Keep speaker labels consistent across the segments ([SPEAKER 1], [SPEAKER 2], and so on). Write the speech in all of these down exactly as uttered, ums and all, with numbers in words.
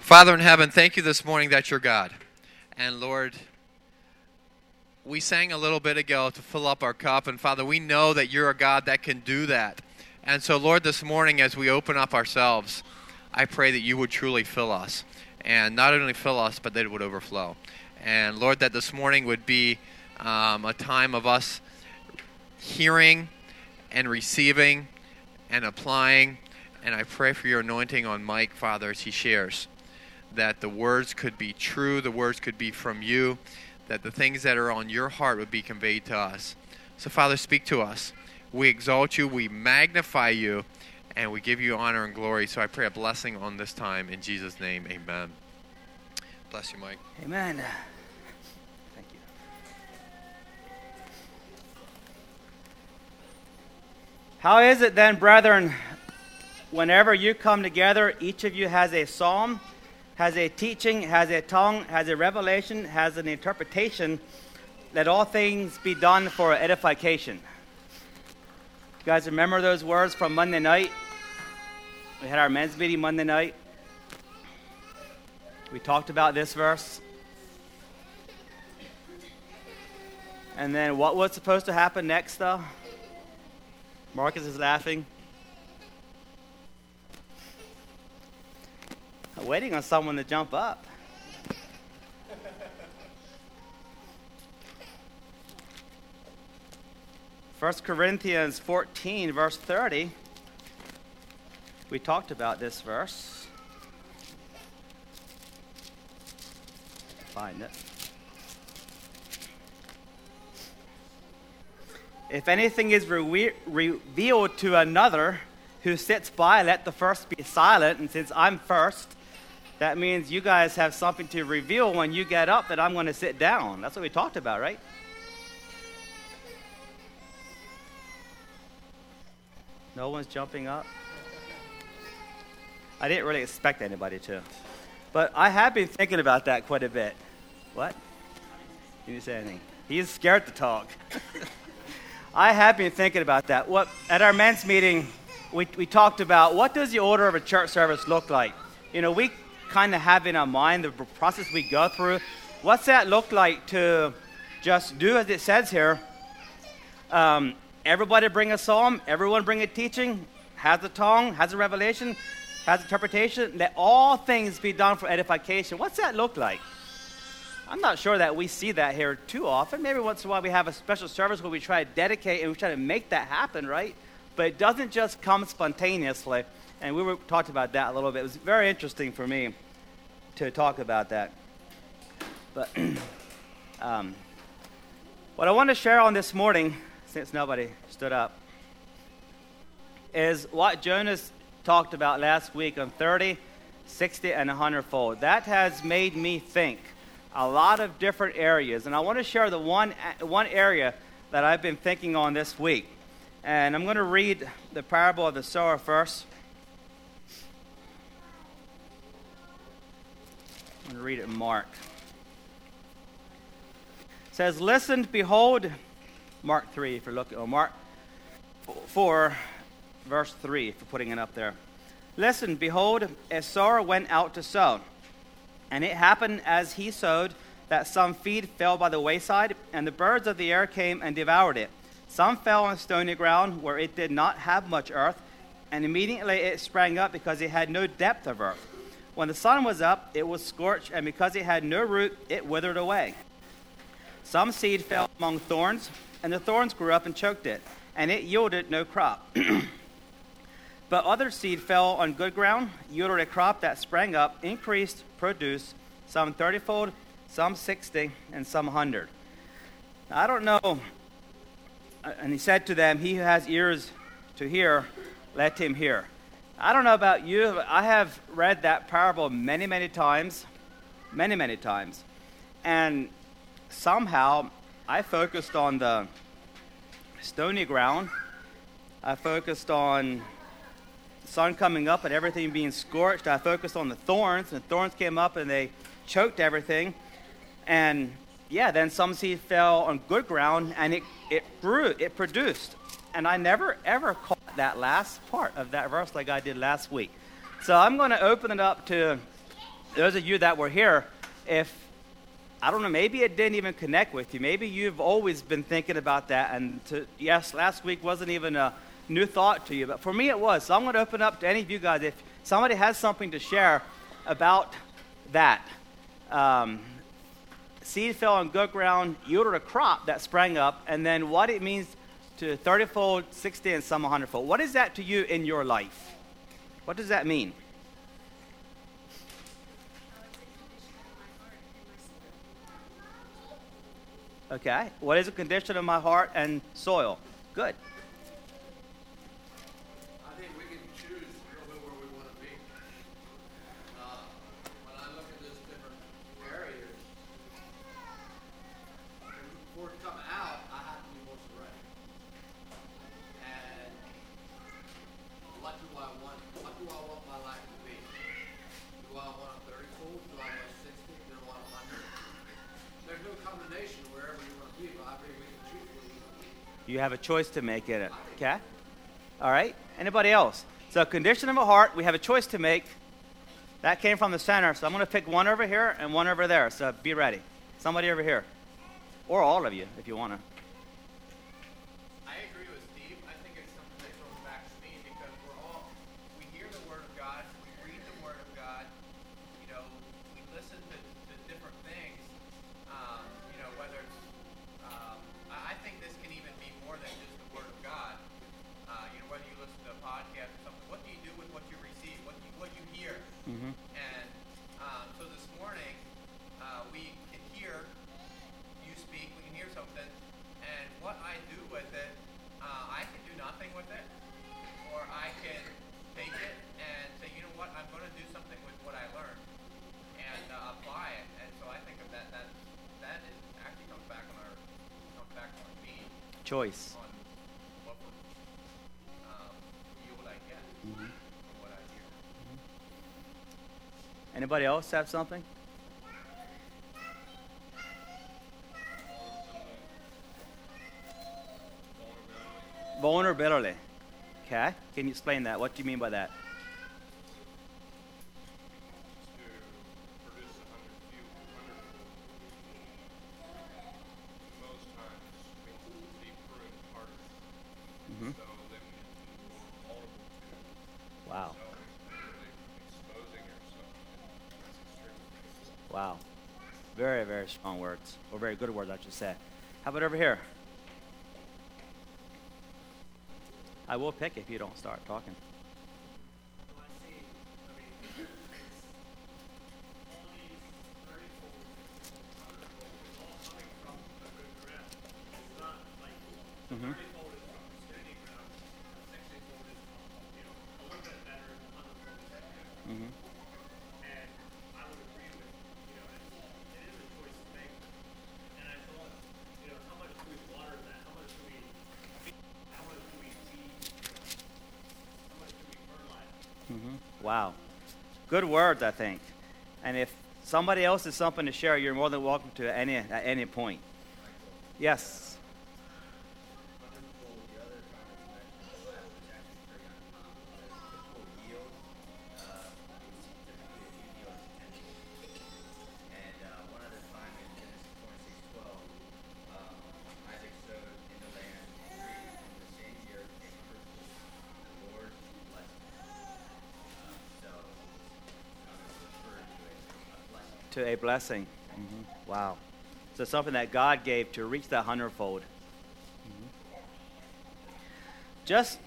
[SPEAKER 1] Father in heaven, thank you this morning that you're God. And Lord, we sang a little bit ago to fill up our cup. And Father, we know that you're a God that can do that. And so, Lord, this morning as we open up ourselves, I pray that you would truly fill us. And not only fill us, but that it would overflow. And Lord, that this morning would be um, a time of us hearing and receiving and applying. And I pray for your anointing on Mike, Father, as he shares, that the words could be true, the words could be from you, that the things that are on your heart would be conveyed to us. So, Father, speak to us. We exalt you, we magnify you, and we give you honor and glory. So I pray a blessing on this time. In Jesus' name, amen. Bless you, Mike.
[SPEAKER 2] Amen. Thank you. How is it then, brethren, whenever you come together, each of you has a psalm, has a teaching, has a tongue, has a revelation, has an interpretation, let all things be done for edification. You guys remember those words from Monday night? We had our men's meeting Monday night. We talked about this verse. And then what was supposed to happen next, though? Marcus is laughing. I'm waiting on someone to jump up. First Corinthians fourteen, verse thirty. We talked about this verse. Find it. If anything is re- revealed to another who sits by, let the first be silent. And since I'm first, that means you guys have something to reveal when you get up that I'm going to sit down. That's what we talked about, right? No one's jumping up? I didn't really expect anybody to. But I have been thinking about that quite a bit. What? You didn't say anything. He's scared to talk. I have been thinking about that. What at our men's meeting, we we talked about what does the order of a church service look like? You know, we kind of have in our mind the process we go through. What's that look like to just do as it says here? Um, everybody bring a psalm, everyone bring a teaching, has a tongue, has a revelation, has interpretation. Let all things be done for edification. What's that look like? I'm not sure that we see that here too often. Maybe once in a while we have a special service where we try to dedicate and we try to make that happen, right? But it doesn't just come spontaneously. And we were talked about that a little bit. It was very interesting for me to talk about that. But um, what I want to share on this morning, since nobody stood up, is what Jonas talked about last week on thirty, sixty, and one hundred fold. That has made me think a lot of different areas. And I want to share the one one area that I've been thinking on this week. And I'm going to read the parable of the sower first. I'm going to read it in Mark. It says, listen, behold, Mark three, if you're looking, or Mark four, verse three, if you're putting it up there. Listen, behold, a sower went out to sow. And it happened as he sowed that some seed fell by the wayside, and the birds of the air came and devoured it. Some fell on stony ground where it did not have much earth, and immediately it sprang up because it had no depth of earth. When the sun was up, it was scorched, and because it had no root, it withered away. Some seed fell among thorns, and the thorns grew up and choked it, and it yielded no crop. But other seed fell on good ground, yielded a crop that sprang up, increased, produced, some thirty-fold, some sixty, and some hundred. Now, I don't know. And he said to them, he who has ears to hear, let him hear. I don't know about you, but I have read that parable many, many times, many, many times. And somehow I focused on the stony ground. I focused on the sun coming up and everything being scorched. I focused on the thorns, and the thorns came up and they choked everything. And yeah, then some seed fell on good ground and it, it grew, it produced. And I never ever caught that last part of that verse like I did last week. So I'm going to open it up to those of you that were here, if, I don't know, maybe it didn't even connect with you. Maybe you've always been thinking about that. And to, yes, last week wasn't even a new thought to you. But for me, it was. So I'm going to open up to any of you guys. If somebody has something to share about that, um, seed fell on good ground, yielded a crop that sprang up, and then what it means to thirty-fold, sixty, and some one hundred-fold. What is that to you in your life? What does that mean? Okay. What is the condition of my heart and soil? Good.
[SPEAKER 1] I think we can choose a little bit where we want to be. Uh, when I look at this different areas, before it come out, I have to be more direct. And what do I want? What do I want my life to be? Do I want a thirty-fold? Do I want sixty? Do I want one hundred? There's no combination wherever you want to be, but I think we can choose where we want to be.
[SPEAKER 2] You have a choice to make in it. Okay? All right. Anybody else? So condition of a heart, we have a choice to make. That came from the center. So I'm going to pick one over here and one over there. So be ready. Somebody over here. Or all of you, if you want to.
[SPEAKER 1] I agree with Steve. I think it's something that goes back to me because we're all, we hear the Word of God, we read the Word of God, you know, we listen to, to different things, um, you know, whether it's, um, I, I think this can even be more than just the Word of God. Uh, you know, whether you listen to a podcast or something, what do you do with what you receive, what you, what you hear?
[SPEAKER 2] Mm-hmm.
[SPEAKER 1] And um, so this morning, uh, we can hear you speak, we can hear something, and what I do with it, uh, I can do nothing with it, or I can take it and say, you know what, I'm going to do something with what I learned and uh, apply it. And so I think of that, that that is actually comes back on our comes back on me
[SPEAKER 2] Choice.
[SPEAKER 1] on what um, yield I get
[SPEAKER 2] Mm-hmm.
[SPEAKER 1] from what I hear.
[SPEAKER 2] Anybody else have something? Vulnerability. Okay. Can you explain that? What do you mean by that?
[SPEAKER 3] To produce a hundred few hundredfold. Most times means to be pruned harder.
[SPEAKER 2] Mm-hmm.
[SPEAKER 3] So then we have to be more vulnerable to
[SPEAKER 2] Wow.
[SPEAKER 3] so really exposing yourself. That's extremely
[SPEAKER 2] Wow. Very, very strong words. Or very good words, I should say. How about over here? I will pick if you don't start talking.
[SPEAKER 4] Well, I see, I mean, it's all these thirty-fold, hundred-fold, it's all coming from a good ground. It's not like
[SPEAKER 2] Mm-hmm.
[SPEAKER 4] thirty-fold is from steady ground, sixty-fold is from, you know, a little bit better, and hundred-fold is better.
[SPEAKER 2] Mm-hmm.
[SPEAKER 4] And I would agree with, you know, it's, it is a choice to make. And I thought, you know, how much do we water that? How much do we feed? How much do we feed? How much do we fertilize?
[SPEAKER 2] Mm-hmm. Wow. Good words, I think. And if somebody else has something to share, you're more than welcome to at any, at any point. Yes.
[SPEAKER 5] Hundredfold, the other comment you mentioned, the last was actually very uncommon. The typical yield, uh, is typically a few yields potential. And uh, one other time in Genesis twenty-six twelve, um, Isaac sowed in the land three, and the same year came a hundredfold. The Lord blessed him. Uh, so, um, it's referred to as a blessing.
[SPEAKER 2] To a blessing. Mm-hmm. Wow. So something that God gave to reach that hundredfold. Mm-hmm. Just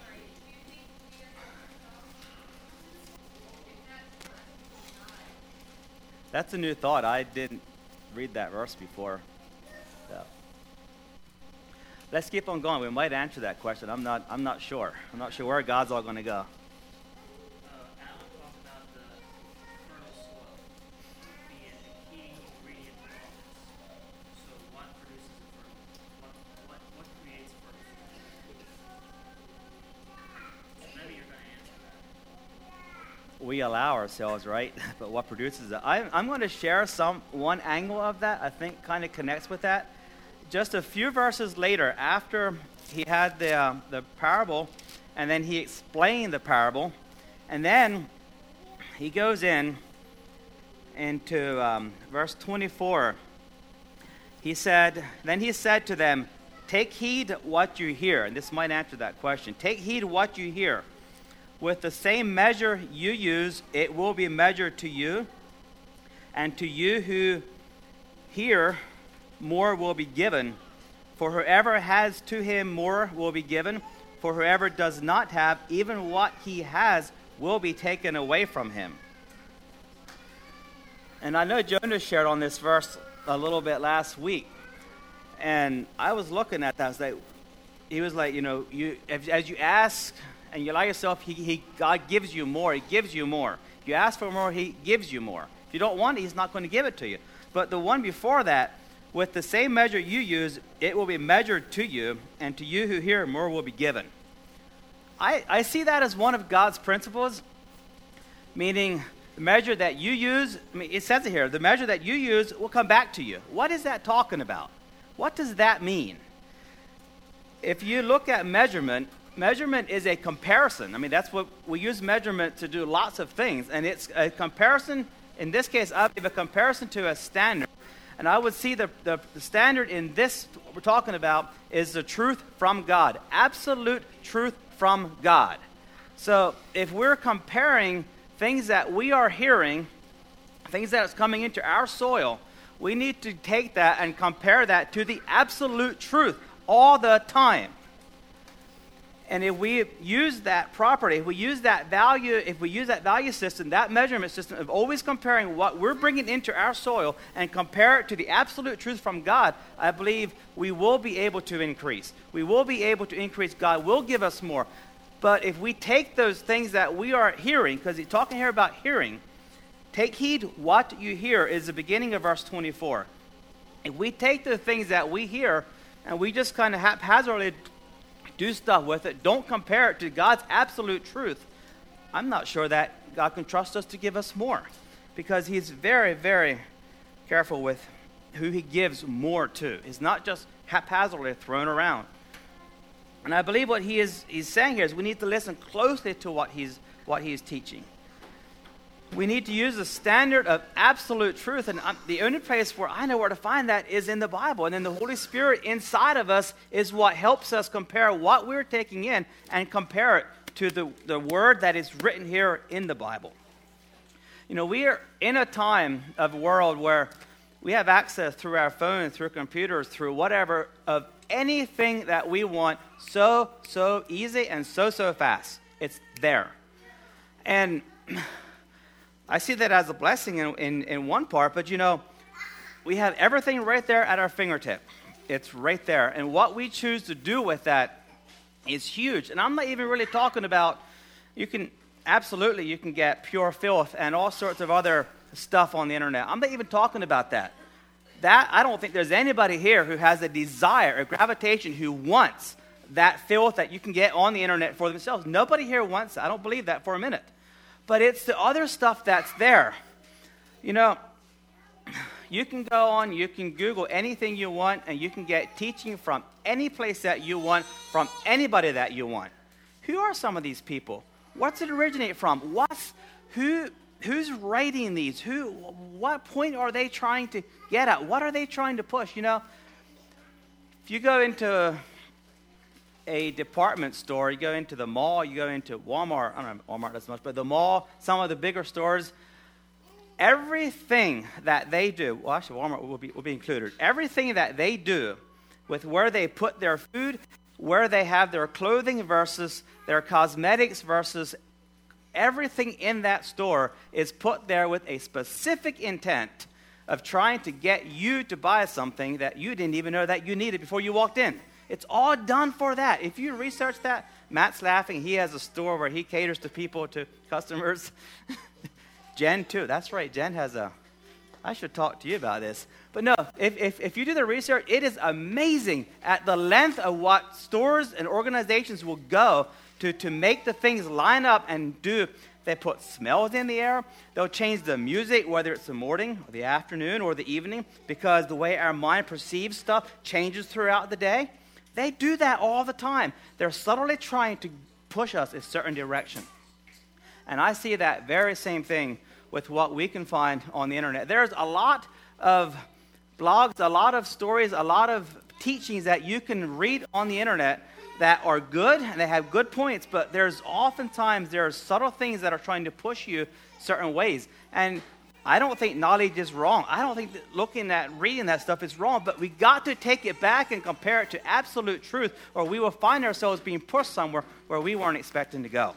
[SPEAKER 2] that's a new thought. I didn't read that verse before. So. Let's keep on going. We might answer that question. I'm not. I'm not sure. I'm not sure where God's all going to go.
[SPEAKER 4] Uh, Alan talked about the fertile soil being the key ingredient to all this. So what produces a fertile? What what what creates a fertile soil? Maybe you're going to answer that.
[SPEAKER 2] We allow ourselves, right? But what produces it? I, I'm going to share some one angle of that. I think kind of connects with that. Just a few verses later, after he had the uh, the parable, and then he explained the parable, and then he goes in into um, verse twenty-four. He said, then he said to them, take heed what you hear. And this might answer that question. Take heed what you hear. With the same measure you use, it will be measured to you. And to you who hear, more will be given. For whoever has, to him more will be given. For whoever does not have, even what he has will be taken away from him. And I know Jonas shared on this verse a little bit last week. And I was looking at that. I was like, he was like, you know, you as, as you ask and you allow yourself, he, he, God gives you more. He gives you more. If you ask for more, he gives you more. If you don't want it, he's not going to give it to you. But the one before that, with the same measure you use, it will be measured to you, and to you who hear, more will be given. I, I see that as one of God's principles, meaning the measure that you use, I mean, it says it here, the measure that you use will come back to you. What is that talking about? What does that mean? If you look at measurement, measurement is a comparison. I mean, that's what we use measurement to do lots of things, and it's a comparison. In this case, I believe a comparison to a standard. And I would see the, the, the standard in this we're talking about is the truth from God. Absolute truth from God. So if we're comparing things that we are hearing, things that is coming into our soil, we need to take that and compare that to the absolute truth all the time. And if we use that property, if we use that value, if we use that value system, that measurement system of always comparing what we're bringing into our soil and compare it to the absolute truth from God, I believe we will be able to increase. We will be able to increase. God will give us more. But if we take those things that we are hearing, because he's talking here about hearing, take heed what you hear is the beginning of verse twenty-four. If we take the things that we hear and we just kind of haphazardly do stuff with it, don't compare it to God's absolute truth, I'm not sure that God can trust us to give us more, because he's very, very careful with who he gives more to. It's not just haphazardly thrown around. And I believe what he is he's saying here is we need to listen closely to what he's what he's teaching. We need to use the standard of absolute truth, and um, the only place where I know where to find that is in the Bible. And then the Holy Spirit inside of us is what helps us compare what we're taking in and compare it to the, the word that is written here in the Bible. You know, we are in a time of world where we have access through our phone, through computers, through whatever, of anything that we want so, so easy and so, so fast. It's there. And I see that as a blessing in, in, in one part, but you know, we have everything right there at our fingertip. It's right there. And what we choose to do with that is huge. And I'm not even really talking about, you can, absolutely, you can get pure filth and all sorts of other stuff on the internet. I'm not even talking about that. That, I don't think there's anybody here who has a desire, a gravitation, who wants that filth that you can get on the internet for themselves. Nobody here wants that. I don't believe that for a minute. But it's the other stuff that's there. You know, you can go on, you can Google anything you want, and you can get teaching from any place that you want, from anybody that you want. Who are some of these people? What's it originate from? What's, who, who's writing these? Who, what point are they trying to get at? What are they trying to push? You know, if you go into a department store, you go into the mall, you go into Walmart, I don't know, Walmart doesn't much, but the mall, some of the bigger stores, everything that they do, well actually Walmart will be, will be included, everything that they do with where they put their food, where they have their clothing versus their cosmetics versus everything in that store is put there with a specific intent of trying to get you to buy something that you didn't even know that you needed before you walked in. It's all done for that. If you research that, Matt's laughing. He has a store where he caters to people, to customers. Jen, too. That's right. Jen has a... I should talk to you about this. But no, if, if, if you do the research, it is amazing at the length of what stores and organizations will go to, to make the things line up and do. They put smells in the air. They'll change the music, whether it's the morning or the afternoon or the evening, because the way our mind perceives stuff changes throughout the day. They do that all the time. They're subtly trying to push us in a certain direction. And I see that very same thing with what we can find on the internet. There's a lot of blogs, a lot of stories, a lot of teachings that you can read on the internet that are good and they have good points, but there's oftentimes there are subtle things that are trying to push you certain ways. And I don't think knowledge is wrong. I don't think that looking at reading that stuff is wrong, but we got to take it back and compare it to absolute truth, or we will find ourselves being pushed somewhere where we weren't expecting to go.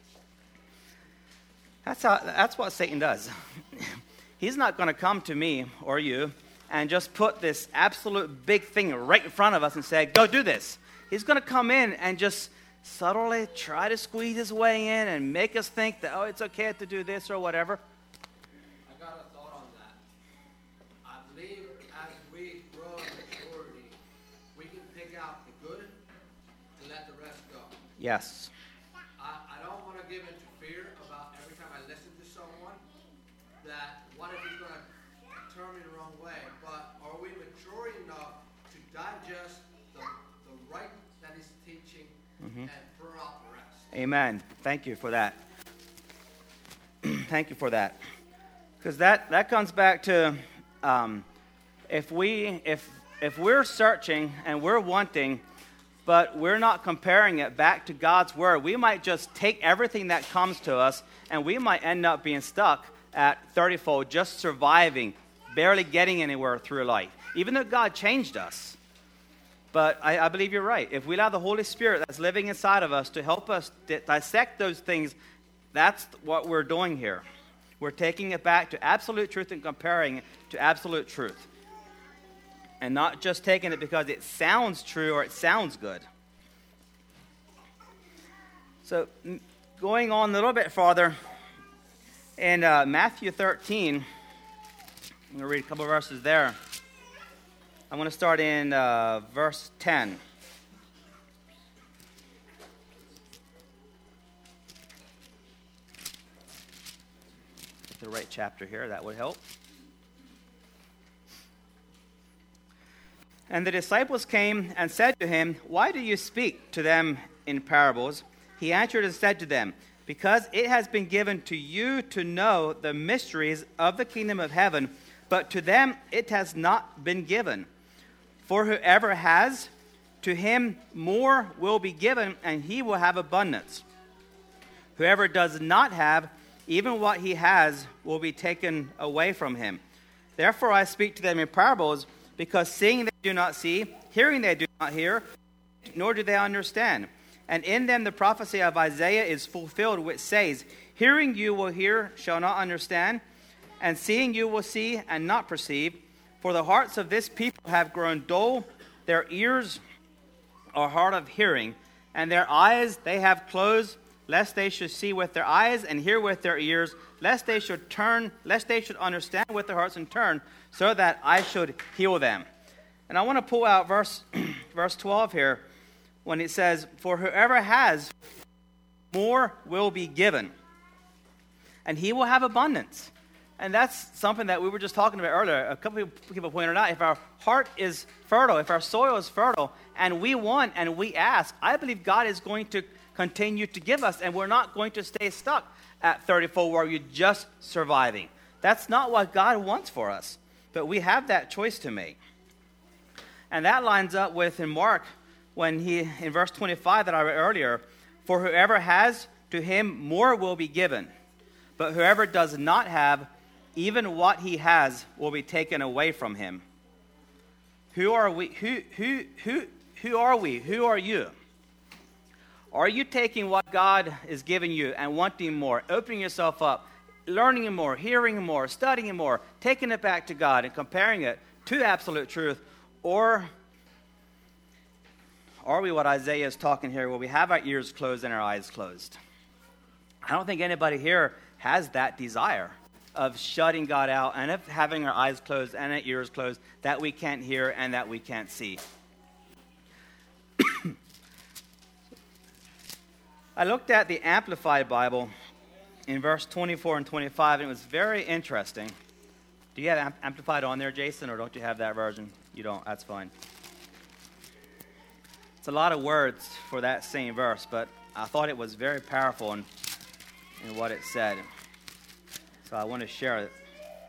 [SPEAKER 2] That's how. That's what Satan does. He's not going to come to me or you and just put this absolute big thing right in front of us and say, go do this. He's going to come in and just subtly try to squeeze his way in and make us think that, oh, it's okay to do this or whatever.
[SPEAKER 6] I got a thought on that. I believe as we grow in maturity, we can pick out the good and let the rest go.
[SPEAKER 2] Yes.
[SPEAKER 6] I, I don't want to give into fear about every time I listen to someone that what if he's going to turn me the wrong way? But are we mature enough to digest the, the right that he's teaching mm-hmm. and throw out the rest?
[SPEAKER 2] Amen. Thank you for that. Thank you for that. Because that, that comes back to um, if we if if we're searching and we're wanting, but we're not comparing it back to God's word, we might just take everything that comes to us and we might end up being stuck at thirty-fold, just surviving, barely getting anywhere through life, even though God changed us. But I, I believe you're right. If we allow the Holy Spirit that's living inside of us to help us di- dissect those things, that's what we're doing here. We're taking it back to absolute truth and comparing it to absolute truth. And not just taking it because it sounds true or it sounds good. So going on a little bit farther, in uh, Matthew thirteen, I'm going to read a couple of verses there. I'm going to start in uh, verse ten. Get the right chapter here, that would help. And the disciples came and said to him, "Why do you speak to them in parables?" He answered and said to them, "Because it has been given to you to know the mysteries of the kingdom of heaven, but to them it has not been given. For whoever has, to him more will be given, and he will have abundance. Whoever does not have, even what he has will be taken away from him. Therefore I speak to them in parables, because seeing they do not see, hearing they do not hear, nor do they understand. And in them the prophecy of Isaiah is fulfilled, which says, Hearing you will hear, shall not understand, and seeing you will see, and not perceive. For the hearts of this people have grown dull, their ears are hard of hearing, and their eyes they have closed, lest they should see with their eyes and hear with their ears, lest they should turn, lest they should understand with their hearts and turn, so that I should heal them." And I want to pull out verse verse twelve here, when it says, "For whoever has, more will be given, and he will have abundance." And that's something that we were just talking about earlier. A couple of people pointed out, if our heart is fertile, if our soil is fertile, and we want and we ask, I believe God is going to continue to give us, and we're not going to stay stuck at thirty-four where you're just surviving. That's not what God wants for us. But we have that choice to make. And that lines up with in Mark, when he, in verse twenty-five that I read earlier, "For whoever has, to him more will be given. But whoever does not have, even what he has will be taken away from him." Who are we? Who who who who are we? Who are you? Are you taking what God is giving you and wanting more, opening yourself up, learning more, hearing more, studying more, taking it back to God and comparing it to absolute truth? Or are we what Isaiah is talking here, where we have our ears closed and our eyes closed? I don't think anybody here has that desire of shutting God out and of having our eyes closed and our ears closed, that we can't hear and that we can't see. I looked at the Amplified Bible in verse twenty-four and twenty-five, and it was very interesting. Do you have Amplified on there, Jason, or don't you have that version? You don't, that's fine. It's a lot of words for that same verse, but I thought it was very powerful in, in what it said. So I want to share it.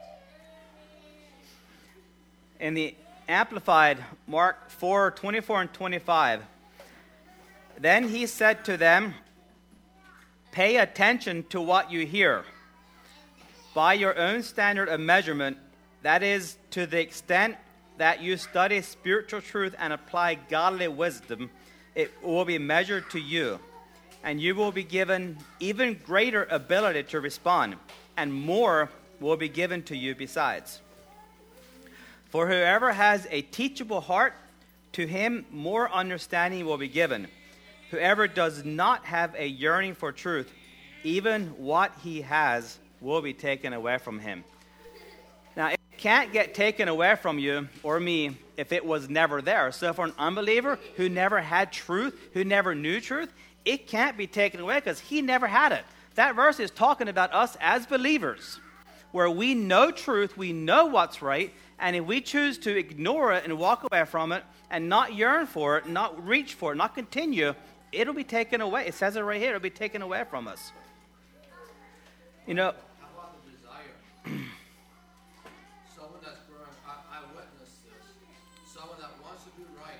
[SPEAKER 2] In the Amplified, Mark four, twenty-four and twenty-five, then he said to them, pay attention to what you hear. By your own standard of measurement, that is, to the extent that you study spiritual truth and apply godly wisdom, it will be measured to you, and you will be given even greater ability to respond, and more will be given to you besides. For whoever has a teachable heart, to him more understanding will be given. Whoever does not have a yearning for truth, even what he has will be taken away from him. Now, it can't get taken away from you or me if it was never there. So for an unbeliever who never had truth, who never knew truth, it can't be taken away because he never had it. That verse is talking about us as believers, where we know truth, we know what's right, and if we choose to ignore it and walk away from it and not yearn for it, not reach for it, not continue, it'll be taken away. It says it right here. It'll be taken away from us. You know.
[SPEAKER 6] How about the desire? Someone that's growing, I, I witnessed this. Someone that wants to do right,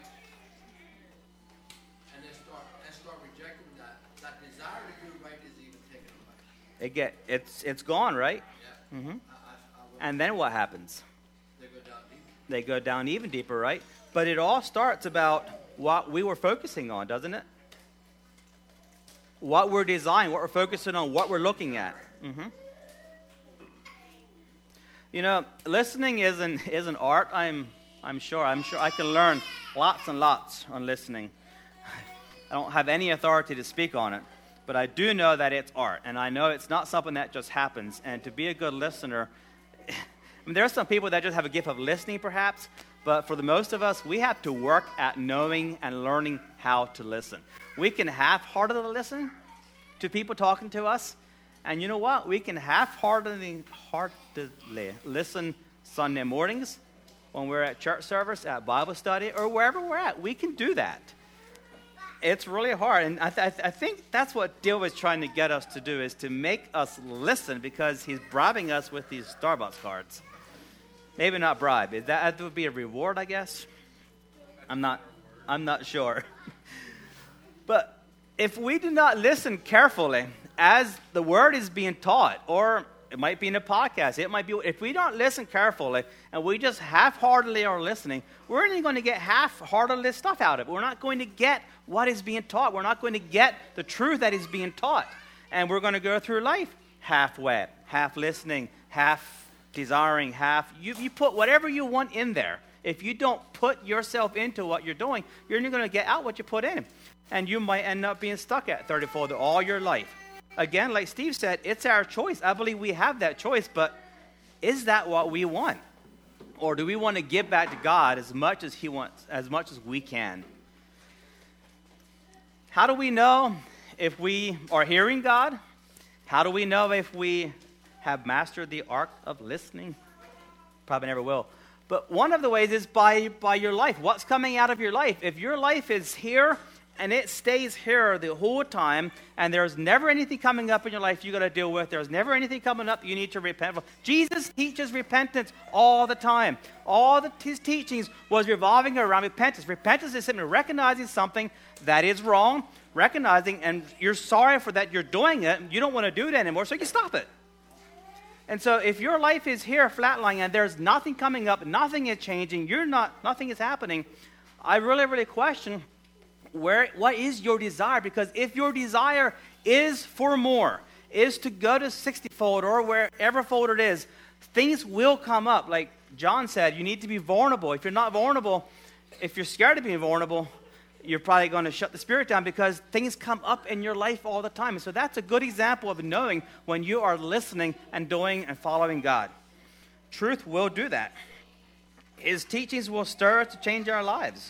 [SPEAKER 6] and they start and start rejecting that. That desire to do right is even taken away.
[SPEAKER 2] It get it's it's gone, right?
[SPEAKER 6] Yeah.
[SPEAKER 2] Mm-hmm.
[SPEAKER 6] I, I, I
[SPEAKER 2] And then what happens?
[SPEAKER 6] They go down deep.
[SPEAKER 2] They go down even deeper, right? But it all starts about what we were focusing on, doesn't it? What we're designing, what we're focusing on, what we're looking at. Mm-hmm. You know, listening is an is an art. I'm I'm sure. I'm sure I can learn lots and lots on listening. I don't have any authority to speak on it, but I do know that it's art, and I know it's not something that just happens. And to be a good listener, I mean, there are some people that just have a gift of listening, perhaps, but for the most of us, we have to work at knowing and learning how to listen. We can half-heartedly listen to people talking to us, and you know what? We can half-heartedly heartedly listen Sunday mornings when we're at church service, at Bible study, or wherever we're at. We can do that. It's really hard, and I, th- I think that's what Dale was trying to get us to do, is to make us listen, because he's bribing us with these Starbucks cards. Maybe not bribe. Is that, that would be a reward, I guess? I'm not, I'm not sure. But if we do not listen carefully as the word is being taught, or it might be in a podcast, it might be, if we don't listen carefully and we just half-heartedly are listening, we're only going to get half-heartedly stuff out of it. We're not going to get what is being taught. We're not going to get the truth that is being taught. And we're going to go through life halfway, half listening, half desiring, half, you, you put whatever you want in there. If you don't put yourself into what you're doing, you're only going to get out what you put in. And you might end up being stuck at thirty-four all your life. Again, like Steve said, it's our choice. I believe we have that choice, but is that what we want? Or do we want to give back to God as much as He wants, as much as we can? How do we know if we are hearing God? How do we know if we have mastered the art of listening? Probably never will. But one of the ways is by, by your life. What's coming out of your life? If your life is here and it stays here the whole time, and there's never anything coming up in your life you got to deal with, there's never anything coming up you need to repent for. Jesus teaches repentance all the time. All the, his teachings was revolving around repentance. Repentance is simply recognizing something that is wrong, recognizing, and you're sorry for that you're doing it, and you don't want to do it anymore, so you stop it. And so if your life is here flatlining and there's nothing coming up, nothing is changing, you're not, nothing is happening, I really, really question where, what is your desire? Because if your desire is for more, is to go to sixty-fold or wherever fold it is, things will come up. Like John said, you need to be vulnerable. If you're not vulnerable, if you're scared of being vulnerable, you're probably going to shut the spirit down, because things come up in your life all the time. And so that's a good example of knowing when you are listening and doing and following God. Truth will do that. His teachings will stir to change our lives.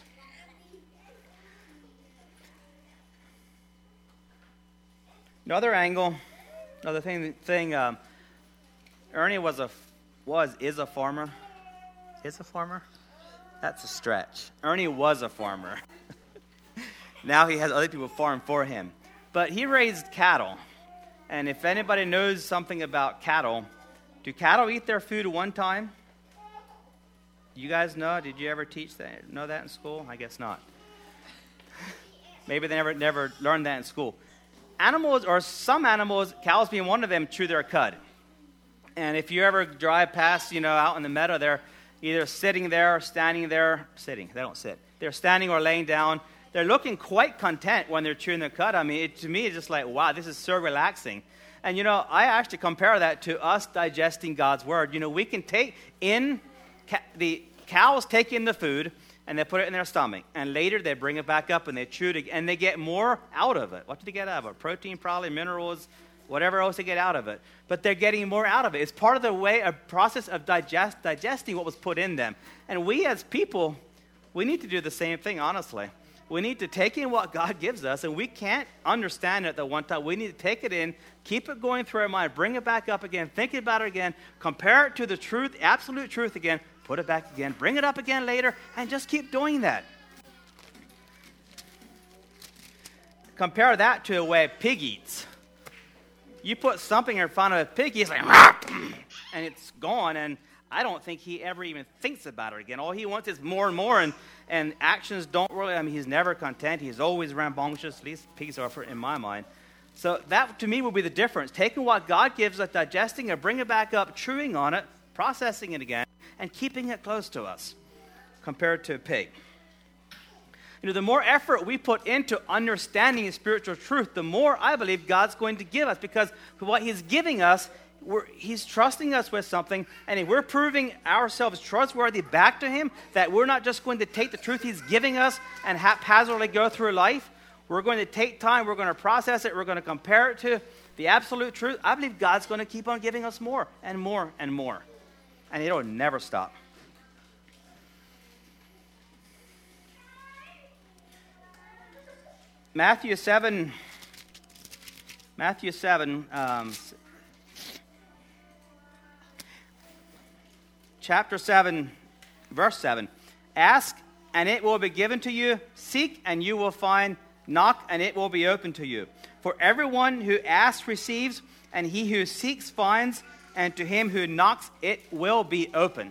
[SPEAKER 2] Another angle, another thing, thing um, Ernie was a, was, is a farmer. Is a farmer? That's a stretch. Ernie was a farmer. Now he has other people farm for him. But he raised cattle. And if anybody knows something about cattle, Do cattle eat their food one time? You guys know? Did you ever teach that? Know that in school? I guess not. Maybe they never never learned that in school. Animals, or some animals, cows being one of them, chew their cud. And if you ever drive past, you know, out in the meadow, they're either sitting there or standing there. Sitting, they don't sit. They're standing or laying down. They're looking quite content when they're chewing their cud. I mean, it, to me, it's just like, wow, this is so relaxing. And, you know, I actually compare that to us digesting God's word. You know, we can take in, ca- the cows take in the food, and they put it in their stomach. And later they bring it back up and they chew it again, and they get more out of it. What do they get out of it? Protein, probably, minerals, whatever else they get out of it. But they're getting more out of it. It's part of the way, a process of digest, digesting what was put in them. And we as people, we need to do the same thing, honestly. We need to take in what God gives us, and we can't understand it at one time. We need to take it in, keep it going through our mind, bring it back up again, think about it again, compare it to the truth, absolute truth again, put it back again, bring it up again later, and just keep doing that. Compare that to the way a pig eats. You put something in front of a pig, he's like, and it's gone, and I don't think he ever even thinks about it again. All he wants is more and more, and, and actions don't really, I mean, he's never content. He's always rambunctious, at least pigs are in my mind. So that, to me, would be the difference. Taking what God gives us, digesting it, bring it back up, chewing on it, processing it again, and keeping it close to us, compared to a pig. You know, the more effort we put into understanding spiritual truth, the more I believe God's going to give us, because what he's giving us, We're, he's trusting us with something, and if we're proving ourselves trustworthy back to him, that we're not just going to take the truth he's giving us and haphazardly go through life. We're going to take time, we're going to process it, we're going to compare it to the absolute truth. I believe God's going to keep on giving us more and more and more, and it'll never stop. Matthew seven, Matthew seven, um, Chapter seven, verse seven. Ask, and it will be given to you. Seek, and you will find. Knock, and it will be open to you. For everyone who asks receives, and he who seeks finds, and to him who knocks it will be open.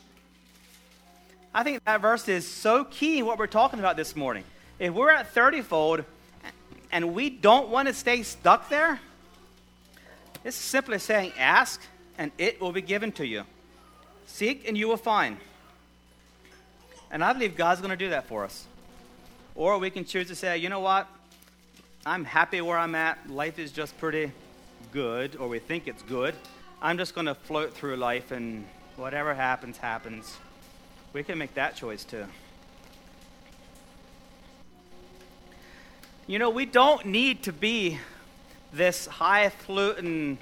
[SPEAKER 2] I think that verse is so key in what we're talking about this morning. If we're at thirty-fold, and we don't want to stay stuck there, it's simply saying, ask, and it will be given to you. Seek and you will find. And I believe God's going to do that for us. Or we can choose to say, you know what? I'm happy where I'm at. Life is just pretty good, or we think it's good. I'm just going to float through life, and whatever happens, happens. We can make that choice too. You know, we don't need to be this highfalutin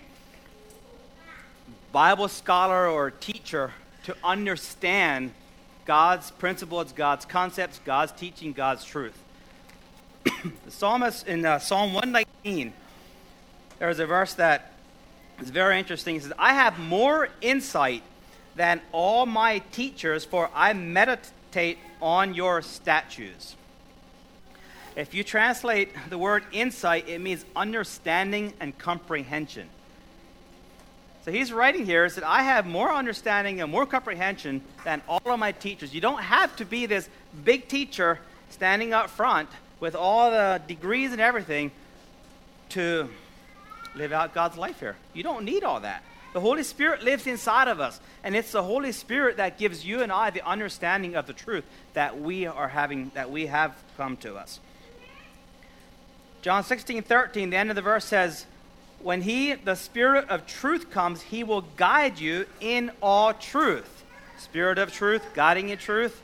[SPEAKER 2] Bible scholar or teacher to understand God's principles, God's concepts, God's teaching, God's truth. The psalmist in uh, Psalm one nineteen, there's a verse that is very interesting. He says, I have more insight than all my teachers, for I meditate on your statutes. If you translate the word insight, it means understanding and comprehension. So he's writing here, that I have more understanding and more comprehension than all of my teachers. You don't have to be this big teacher standing up front with all the degrees and everything to live out God's life here. You don't need all that. The Holy Spirit lives inside of us, and it's the Holy Spirit that gives you and I the understanding of the truth that we are having, that we have come to us. John sixteen thirteen, the end of the verse says, when he, the Spirit of truth, comes, he will guide you in all truth. Spirit of truth, guiding in truth.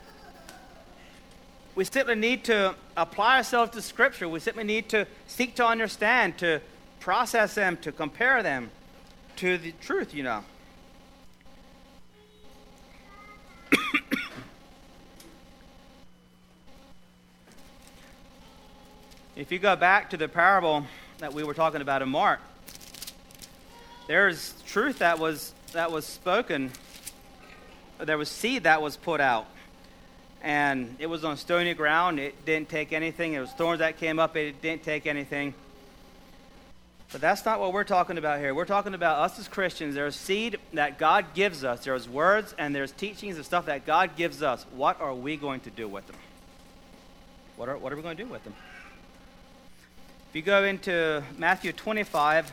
[SPEAKER 2] We simply need to apply ourselves to Scripture. We simply need to seek to understand, to process them, to compare them to the truth, you know. If you go back to the parable that we were talking about in Mark, there's truth that was that was spoken. There was seed that was put out, and it was on stony ground. It didn't take anything. It was thorns that came up. It didn't take anything. But that's not what we're talking about here. We're talking about us as Christians. There's seed that God gives us. There's words and there's teachings and stuff that God gives us. What are we going to do with them? What are, what are we going to do with them? If you go into Matthew twenty-five,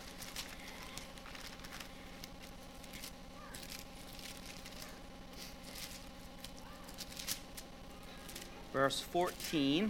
[SPEAKER 2] verse fourteen.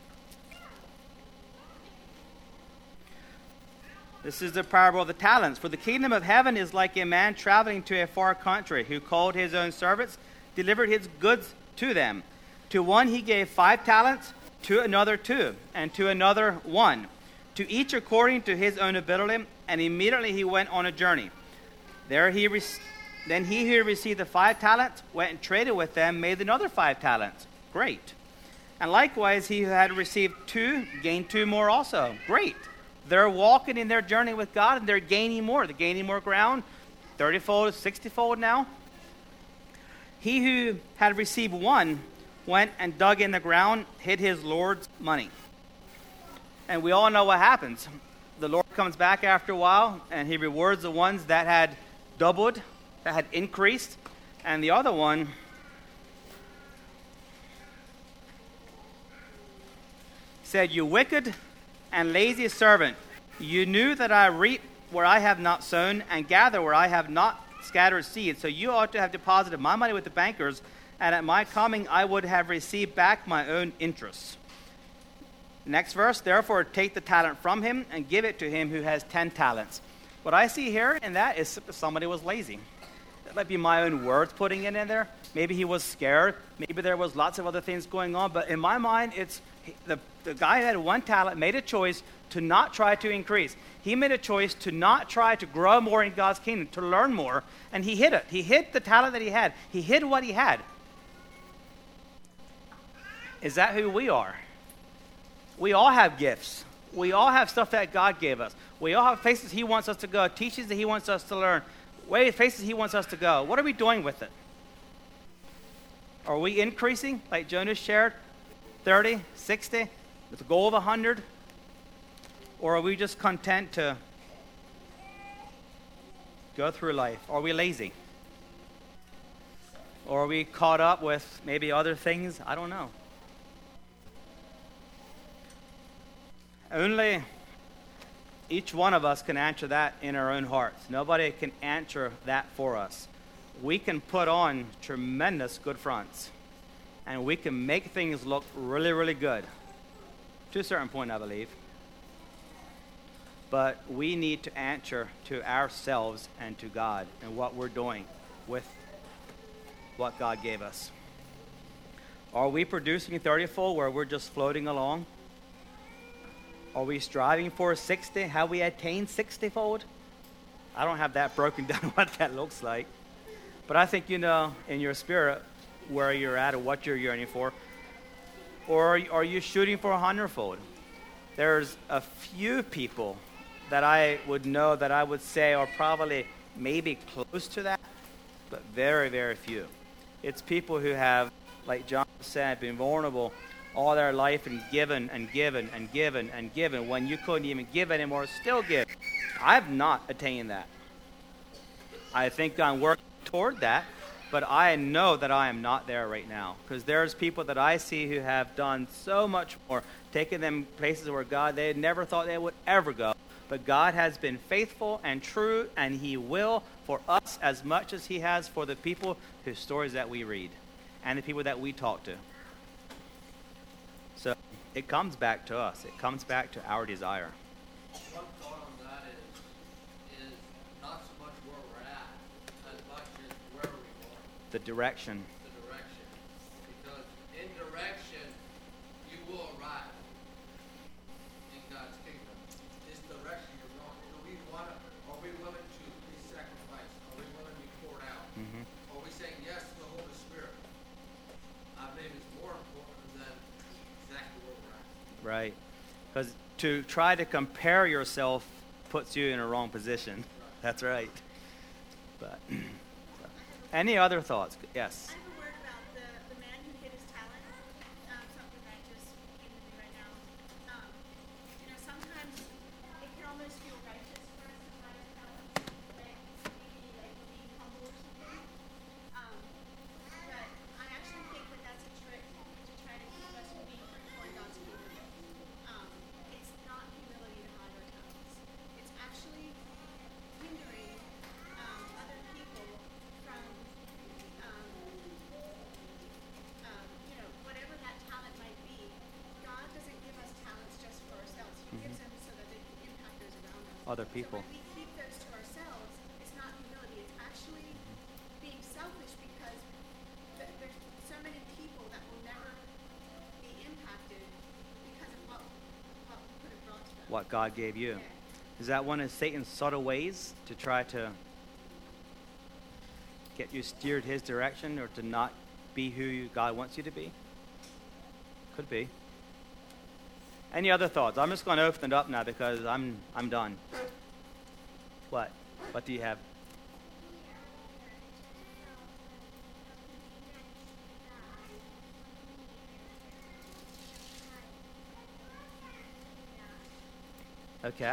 [SPEAKER 2] This is the parable of the talents. For the kingdom of heaven is like a man traveling to a far country, who called his own servants, delivered his goods to them. To one he gave five talents, to another two, and to another one, to each according to his own ability, and immediately he went on a journey. There he re- Then he who received the five talents went and traded with them, made another five talents. Great. And likewise he who had received two gained two more also. Great. They're walking in their journey with God, and they're gaining more. They're gaining more ground, thirty-fold, sixty-fold now. He who had received one went and dug in the ground, hid his Lord's money. And we all know what happens. The Lord comes back after a while, and he rewards the ones that had doubled, that had increased, and the other one said, "You wicked and lazy servant, you knew that I reap where I have not sown and gather where I have not scattered seed. So you ought to have deposited my money with the bankers, and at my coming I would have received back my own interest." Next verse, "Therefore take the talent from him and give it to him who has ten talents." What I see here in that is somebody was lazy. That might be my own words putting it in there. Maybe he was scared. Maybe there was lots of other things going on. But in my mind, it's the, the guy who had one talent made a choice to not try to increase. He made a choice to not try to grow more in God's kingdom, to learn more, and he hid it. He hid the talent that he had. He hid what he had. Is that who we are? We all have gifts. We all have stuff that God gave us. We all have places he wants us to go, teachings that he wants us to learn, ways, places he wants us to go. What are we doing with it? Are we increasing, like Jonas shared, thirty, sixty, with a goal of one hundred? Or are we just content to go through life? Are we lazy? Or are we caught up with maybe other things? I don't know. Only each one of us can answer that in our own hearts. Nobody can answer that for us. We can put on tremendous good fronts, and we can make things look really, really good. To a certain point, I believe. But we need to answer to ourselves and to God and what we're doing with what God gave us. Are we producing thirty-fold where we're just floating along? Are we striving for sixty? Have we attained sixty-fold? I don't have that broken down what that looks like. But I think you know in your spirit where you're at or what you're yearning for. Or are you shooting for a hundredfold? There's a few people that I would know that I would say are probably maybe close to that, but very, very few. It's people who have, like John said, been vulnerable all their life and given and given and given and given when you couldn't even give anymore, still give. I've not attained that. I think I'm working toward that, but I know that I am not there right now, because there's people that I see who have done so much more, taken them places where God, they had never thought they would ever go. But God has been faithful and true, and he will for us as much as he has for the people whose stories that we read and the people that we talk to. So it comes back to us. It comes back to our desire.
[SPEAKER 6] One thought on that is, is not so much where we're at, as much as where we're going,
[SPEAKER 2] The direction.
[SPEAKER 6] the direction. Because in direction, you will arrive in God's kingdom. This direction you're going. Do we want to, are we willing to be sacrificed? Are we willing to be poured out?
[SPEAKER 2] Mm-hmm.
[SPEAKER 6] Are we saying yes to the Holy Spirit? I believe it's more important than exactly where we're at.
[SPEAKER 2] Right. Because to try to compare yourself puts you in a wrong position. That's right. But any other thoughts? Yes.
[SPEAKER 7] I have a word about the, the man who hid his talent. Um, something that just came to me right now. Um, you know, sometimes it can almost feel
[SPEAKER 2] other people.
[SPEAKER 7] So when we keep those to ourselves, it's not humility. It's actually being selfish because th- there's so many people that will never be impacted because of what, what we could have brought to them.
[SPEAKER 2] What God gave you.
[SPEAKER 7] Yeah.
[SPEAKER 2] Is that one of Satan's subtle ways to try to get you steered his direction or to not be who you, God wants you to be? Could be. Any other thoughts? I'm just going to open it up now because I'm I'm done. What? What do you have? Okay.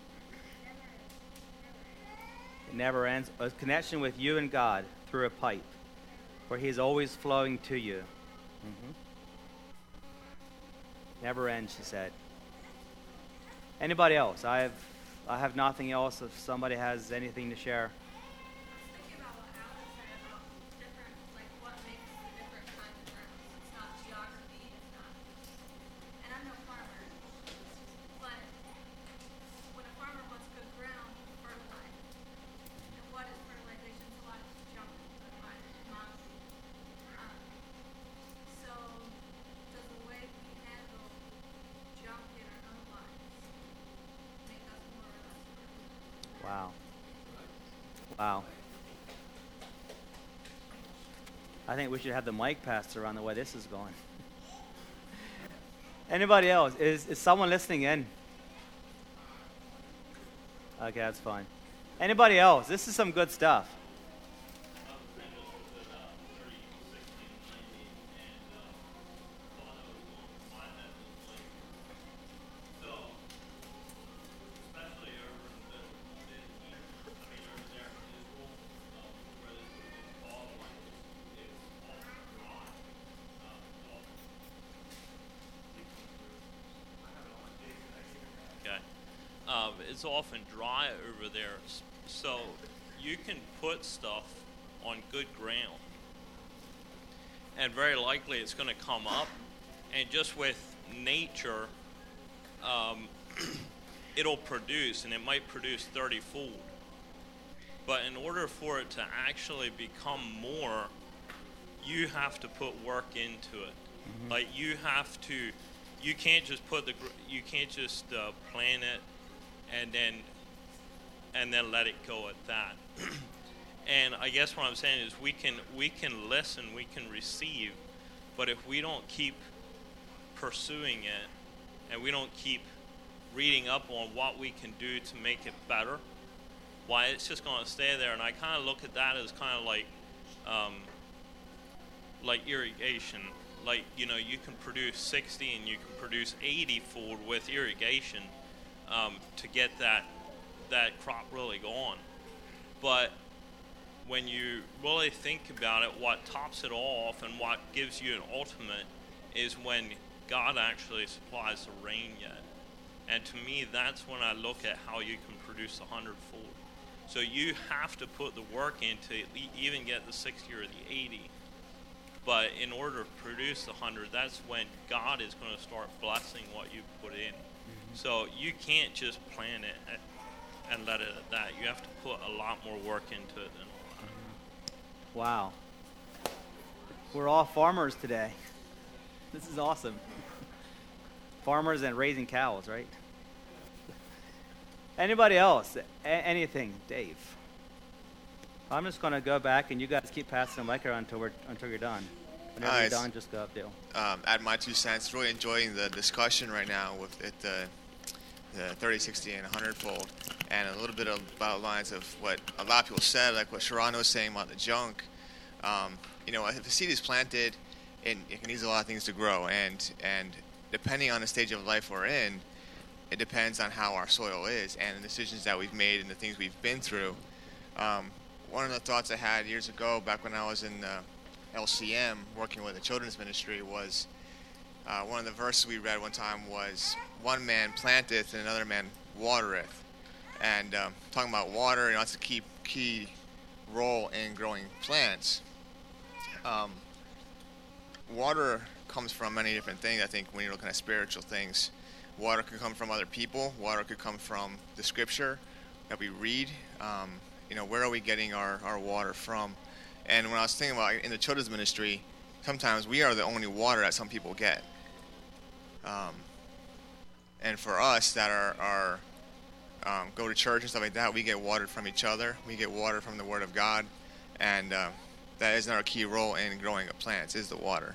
[SPEAKER 2] It never ends. A connection with you and God through a pipe where he's always flowing to you. Mm-hmm. Never ends, she said. Anybody else? I have I have nothing else. If somebody has anything to share.
[SPEAKER 8] Thinking about what Alan said about different, like what makes the different kinds of grounds. It's not geography, it's not. And I'm no farmer, but when a farmer wants good ground, fertilize. And what is fertilization? It's a lot of junk by commodity. Um, so does the way we handle junk in our own lives make us more or less fertile?
[SPEAKER 2] Wow. Wow. I think we should have the mic passed around the way this is going. Anybody else? Is is someone listening in? Okay, that's fine. Anybody else? This is some good stuff.
[SPEAKER 9] Okay. Um, it's often dry over there, s- so you can put stuff on good ground, and very likely it's going to come up. And just with nature, um, it'll produce, and it might produce thirty fold. But in order for it to actually become more, you have to put work into it.
[SPEAKER 2] Mm-hmm.
[SPEAKER 9] Like you have to, you can't just put the, gr- you can't just uh, plant it, and then, and then let it go at that. And I guess what I'm saying is we can we can listen, we can receive, but if we don't keep pursuing it, and we don't keep reading up on what we can do to make it better, why it's just going to stay there. And I kind of look at that as kind of like, um, like irrigation. Like, you know, you can produce sixty and you can produce eighty fold with irrigation um, to get that that crop really going. But when you really think about it, what tops it all off and what gives you an ultimate is when God actually supplies the rain yet. And to me, that's when I look at how you can produce a hundredfold. So you have to put the work into it, e- even get the sixty or the eighty. But in order to produce the hundred, that's when God is going to start blessing what you put in. Mm-hmm. So you can't just plant it at, and let it at that. You have to put a lot more work into it than all that.
[SPEAKER 2] Mm-hmm. Wow. We're all farmers today. This is awesome. Farmers and raising cows, right? Anybody else? A- anything? Dave? I'm just going to go back, and you guys keep passing the mic around until, we're, until you're done. Whenever
[SPEAKER 10] Nice.
[SPEAKER 2] you're done, just go up, Dale.
[SPEAKER 10] Um, add my two cents. Really enjoying the discussion right now with it, the the thirty, sixty, and one hundred fold, and a little bit of, about lines of what a lot of people said, like what Sharon was saying about the junk. Um, you know, if a seed is planted, and it needs a lot of things to grow, and and depending on the stage of life we're in, it depends on how our soil is and the decisions that we've made and the things we've been through. Um, one of the thoughts I had years ago, back when I was in uh, L C M working with a children's ministry, was uh, one of the verses we read one time was, one man planteth and another man watereth. And um, talking about water, you know, that's a key, key role in growing plants. Um, water comes from many different things. I think when you're looking at spiritual things, Water could come from other people. Water could come from the scripture that we read. Um, you know, where are we getting our, our water from? And when I was thinking about in the children's ministry, sometimes we are the only water that some people get. Um, and for us that are, are um, go to church and stuff like that, we get water from each other. We get water from the Word of God. And uh, that is our key role in growing up plants, is the water.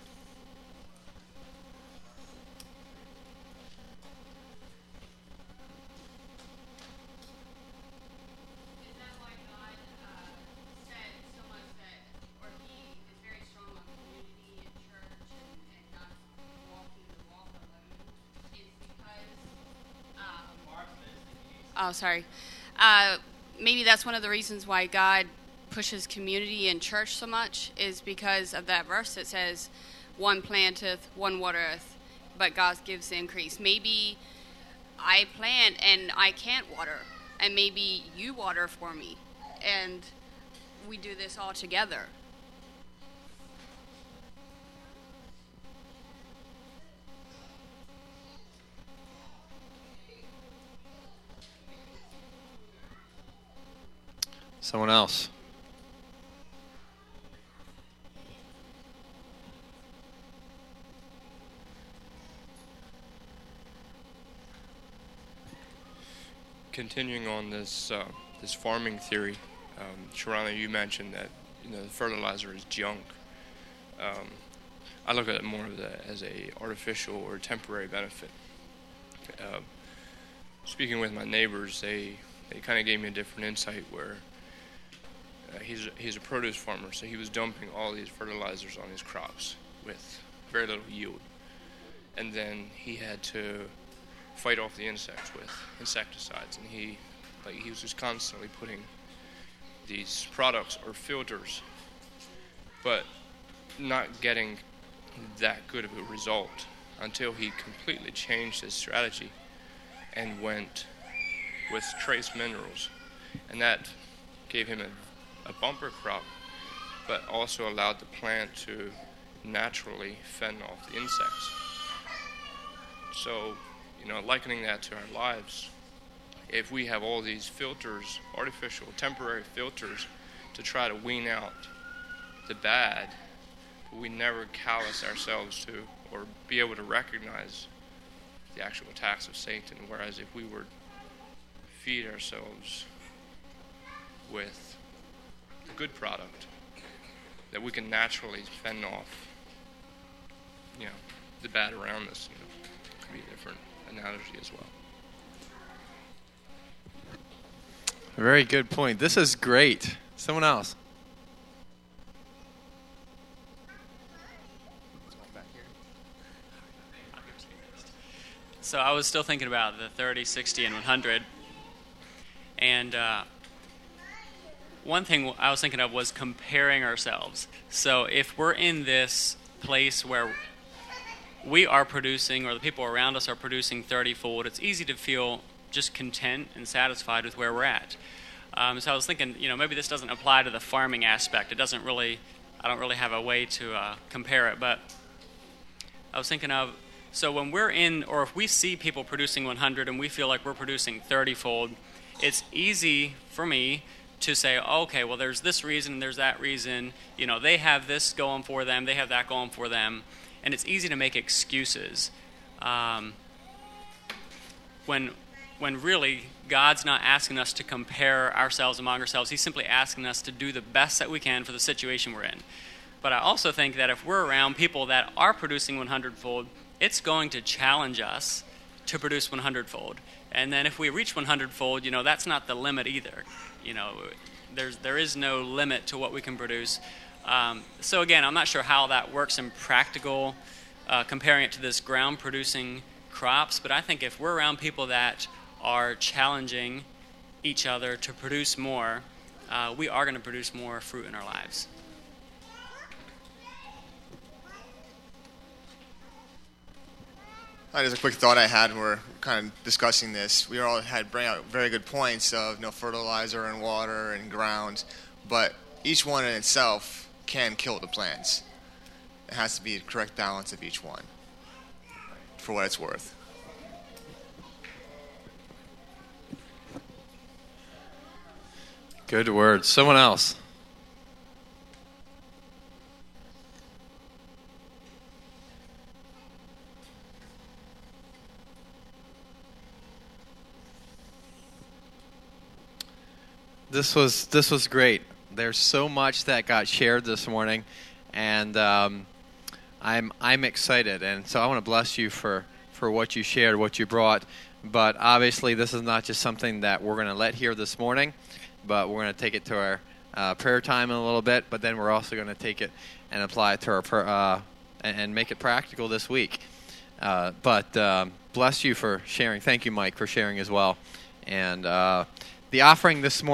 [SPEAKER 11] Oh, sorry. Uh, maybe that's one of the reasons why God pushes community and church so much, is because of that verse that says, one planteth, one watereth, but God gives the increase. Maybe I plant and I can't water, and maybe you water for me, and we do this all together.
[SPEAKER 1] Someone else.
[SPEAKER 3] Continuing on this uh, this farming theory, um, Sharana, you mentioned that you know the fertilizer is junk. Um, I look at it more of the, as a artificial or temporary benefit. Uh, speaking with my neighbors, they they kind of gave me a different insight where. Uh, he's, he's a produce farmer, so he was dumping all these fertilizers on his crops with very little yield. And then he had to fight off the insects with insecticides. And he, like, he was just constantly putting these products or filters, but not getting that good of a result until he completely changed his strategy and went with trace minerals. And that gave him a a bumper crop, but also allowed the plant to naturally fend off the insects. So, you know, likening that to our lives, if we have all these filters, artificial, temporary filters, to try to wean out the bad, but we never callous ourselves to or be able to recognize the actual attacks of Satan, whereas if we were to feed ourselves with good product that we can naturally fend off, you know, the bad around us. You know, could be a different analogy as well.
[SPEAKER 1] Very good point. This is great. Someone else.
[SPEAKER 12] So I was still thinking about the thirty, sixty, and one hundred, and uh, one thing I was thinking of was comparing ourselves. So if we're in this place where we are producing, or the people around us are producing thirty-fold, it's easy to feel just content and satisfied with where we're at. Um, so I was thinking, you know, maybe this doesn't apply to the farming aspect. It doesn't really, I don't really have a way to uh, compare it, but I was thinking of, so when we're in, or if we see people producing one hundred and we feel like we're producing thirty-fold, it's easy for me to say, okay, well, there's this reason, there's that reason, you know, they have this going for them, they have that going for them, and it's easy to make excuses. Um, when, when really, God's not asking us to compare ourselves among ourselves. He's simply asking us to do the best that we can for the situation we're in. But I also think that if we're around people that are producing one hundred-fold, it's going to challenge us to produce one hundred-fold. And then if we reach one hundred-fold, you know, that's not the limit either. You know, there's there is no limit to what we can produce. Um, so again, I'm not sure how that works in practical, uh, comparing it to this ground-producing crops. But I think if we're around people that are challenging each other to produce more, uh, we are going to produce more fruit in our lives.
[SPEAKER 10] Uh, just a quick thought I had when we we're kind of discussing this. We all had bring out very good points of you know, fertilizer and water and ground, but each one in itself can kill the plants. It has to be the correct balance of each one, for what it's worth.
[SPEAKER 1] Good words. Someone else. This was this was great. There's so much that got shared this morning, and um, I'm I'm excited. And so I want to bless you for, for what you shared, what you brought. But obviously, this is not just something that we're going to let here this morning, but we're going to take it to our uh, prayer time in a little bit. But then we're also going to take it and apply it to our prayer, uh, and, and make it practical this week. Uh, but um, bless you for sharing. Thank you, Mike, for sharing as well. And uh, the offering this morning.